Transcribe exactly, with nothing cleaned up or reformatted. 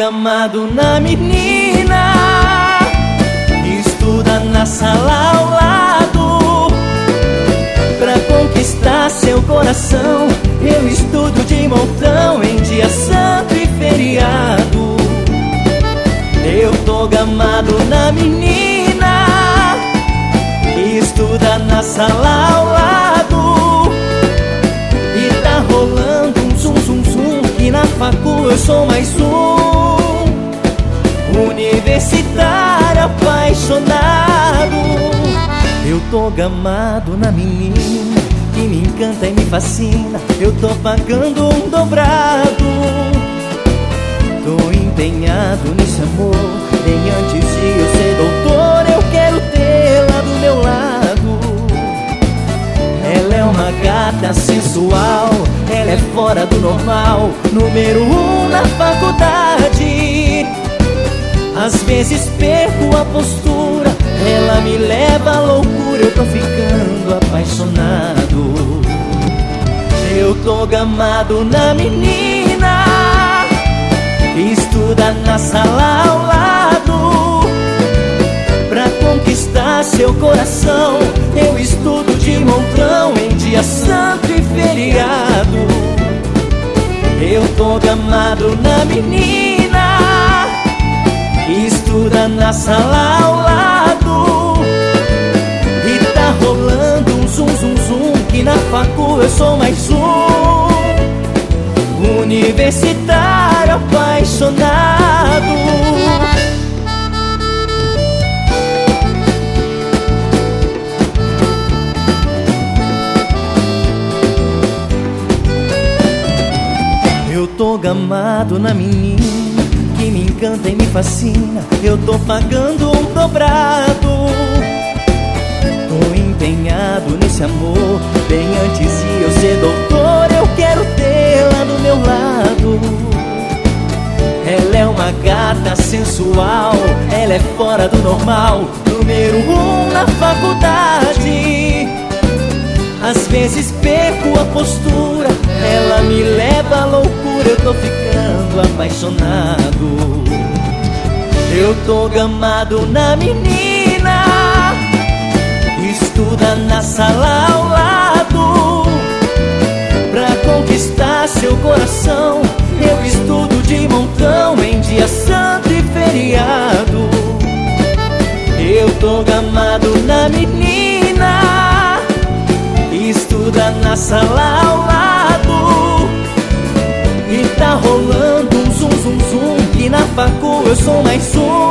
gamado na menina que estuda na sala ao lado. Pra conquistar seu coração, eu estudo de montão em dia santo e feriado. Eu tô gamado na menina que estuda na sala ao lado. E tá rolando um zum zum zum, que na facu eu sou mais um universitário apaixonado. Eu tô gamado na menina que me encanta e me fascina. Eu tô pagando um dobrado. Tô empenhado nesse amor, bem antes de eu ser doutor. Eu quero tê-la do meu lado. Ela é uma gata sensual, ela é fora do normal, número um na faculdade. Às vezes perco a postura, ela me leva à loucura. Eu tô ficando apaixonado. Eu tô gamado na menina que estuda na sala ao lado. Pra conquistar seu coração, eu estudo de montão em dia santo e feriado. Eu tô gamado na menina que estuda na sala ao lado. E tá rolando um zum zum zum, que na facu eu sou mais um universitário apaixonado. Eu tô gamado na menina que me encanta e me fascina. Eu tô pagando um dobrado. Tô empenhado nesse amor, bem antes de eu ser doutor. Eu quero tê-la do meu lado. Ela é uma gata sensual, ela é fora do normal, número um na faculdade. Às vezes perco a postura, ela me leva à loucura. Eu tô ficando apaixonado. Eu tô gamado na menina que estuda na sala ao lado. Pra conquistar seu coração, eu estudo de montão em dia santo e feriado. Eu tô gamado na menina que estuda na sala ao lado. E tá rolando um zum zum zum, que na facu eu sou mais um